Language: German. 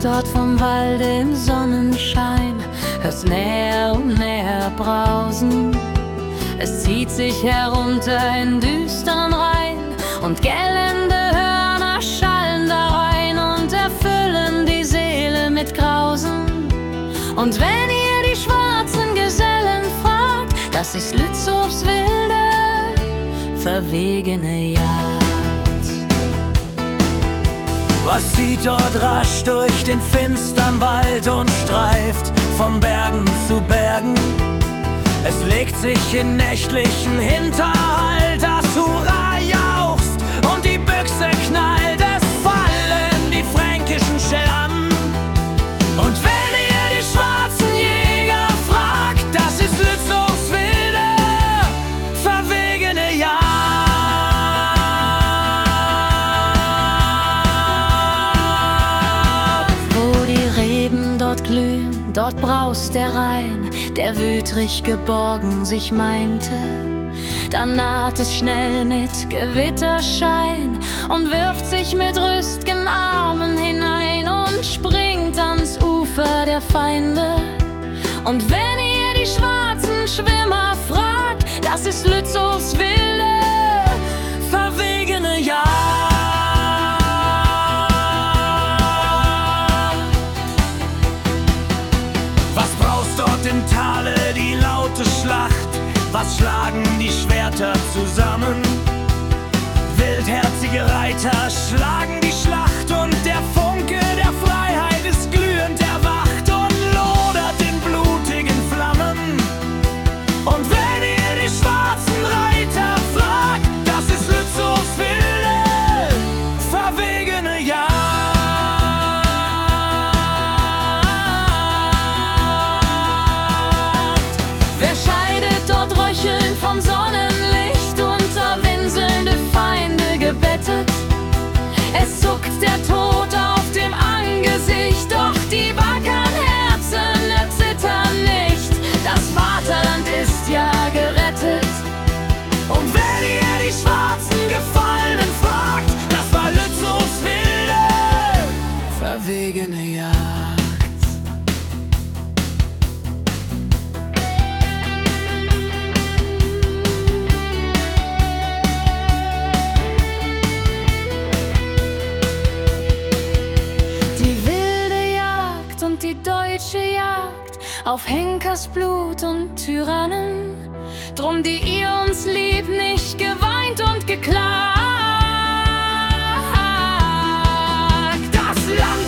sitzt dort vom Walde im Sonnenschein, hörst näher und näher brausen. Es zieht sich herunter in düstern Rhein und gellende Hörner schallen da rein und erfüllen die Seele mit Grausen. Und wenn ihr die schwarzen Gesellen fragt, das ist Lützow's wilde, verwegene Jagd. Was zieht dort rasch durch den finstern Wald und streift von Bergen zu Bergen? Es legt sich in nächtlichen Hinterhalt, das Hurra jauchzt und die Büchse knallt. Es fallen die fränkischen Scherben. Und wenn ihr die schwarzen Jäger fragt, das ist Lützow's wilde, verwegene Jagd. Wo die Reben dort glühen, dort braust der Rhein, der wütrig geborgen sich meinte. Dann naht es schnell mit Gewitterschein und wirft sich mit rüst'gen Armen hinein und springt ans Ufer der Feinde. Und wenn ihr die schwarzen Schwimmer fragt, das ist Lützow's wilde, verwegene Jagd. Was braust dort im Tale die laute Schlacht? Was schlagen die Schwerter zusammen? Wildherzige Reiter schlagen die Schlacht und der Funke der Freiheit ist glühend erwacht und lodert in blutigen Flammen. Und wenn ihr die schwarzen Reiter fragt, das ist Lützow's wilde, verwegene Jagd. Wer scheidet dort röchelnd vom Sonnenlicht, unter winselnde Feinde gebettet? Es zuckt der Tod auf dem Angesicht, doch die wackern Herzen erzittern nicht. Das Vaterland ist ja gerettet. Und wenn ihr die schwarzen Gefallenen fragt, das war Lützow's wilde, Verwegene Jagd. Die wilde Jagd und die deutsche Jagd auf Henkers Blut und Tyrannen. Drum, die ihr uns liebt, nicht geweint und geklagt. das Land